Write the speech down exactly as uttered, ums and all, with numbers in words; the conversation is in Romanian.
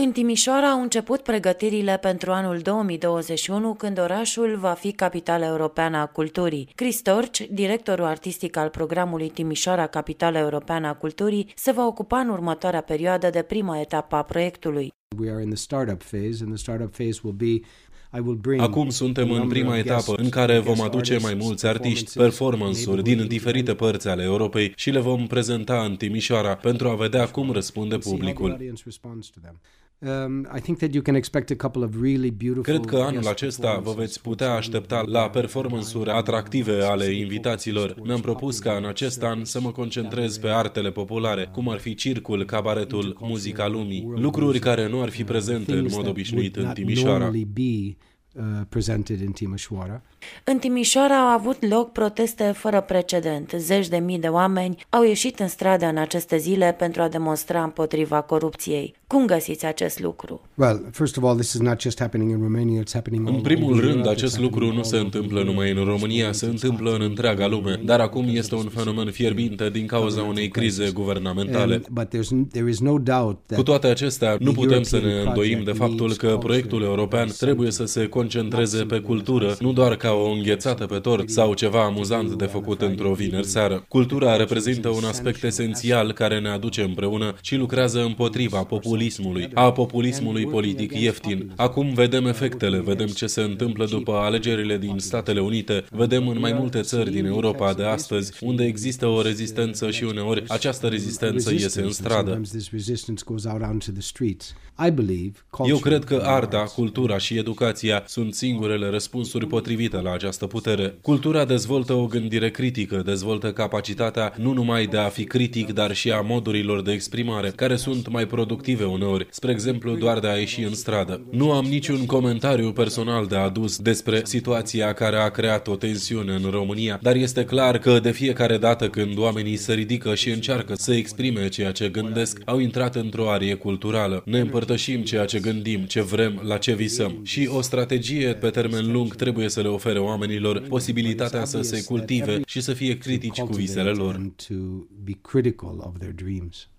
În Timișoara au început pregătirile pentru anul două mii douăzeci și unu, când orașul va fi capitala europeană a culturii. Chris Torci, directorul artistic al programului Timișoara Capitală Europeană a Culturii, se va ocupa în următoarea perioadă de prima etapă a proiectului. We are in the startup phase and the startup phase will be Acum suntem în prima etapă în care vom aduce mai mulți artiști, performance-uri din diferite părți ale Europei și le vom prezenta în Timișoara pentru a vedea cum răspunde publicul. Cred că anul acesta vă veți putea aștepta la performance-uri atractive ale invitaților. Mi-am propus ca în acest an să mă concentrez pe artele populare, cum ar fi circul, cabaretul, muzica lumii, lucruri care nu ar fi prezente în mod obișnuit în Timișoara. În Timișoara au avut loc proteste fără precedent. Zeci de mii de oameni au ieșit în stradă în aceste zile pentru a demonstra împotriva corupției. Cum găsiți acest lucru? În primul rând, acest lucru nu se întâmplă numai în România, se întâmplă în întreaga lume, dar acum este un fenomen fierbinte din cauza unei crize guvernamentale. Cu toate acestea, nu putem să ne îndoim de faptul că proiectul european trebuie să se concentreze pe cultură, nu doar ca o înghețată pe tort sau ceva amuzant de făcut într-o vineri seară. Cultura reprezintă un aspect esențial care ne aduce împreună și lucrează împotriva populismului, a populismului politic ieftin. Acum vedem efectele, vedem ce se întâmplă după alegerile din Statele Unite, vedem în mai multe țări din Europa de astăzi, unde există o rezistență și uneori această rezistență iese în stradă. Eu cred că arta, cultura și educația sunt singurele răspunsuri potrivite la această putere. Cultura dezvoltă o gândire critică, dezvoltă capacitatea nu numai de a fi critic, dar și a modurilor de exprimare, care sunt mai productive uneori, spre exemplu doar de a ieși în stradă. Nu am niciun comentariu personal de adus despre situația care a creat o tensiune în România, dar este clar că de fiecare dată când oamenii se ridică și încearcă să exprime ceea ce gândesc, au intrat într-o arie culturală. Ne împărtășim ceea ce gândim, ce vrem, la ce visăm. Și o strategie pe termen lung trebuie să le ofere oamenilor posibilitatea să se cultive și să fie critici cu visele lor.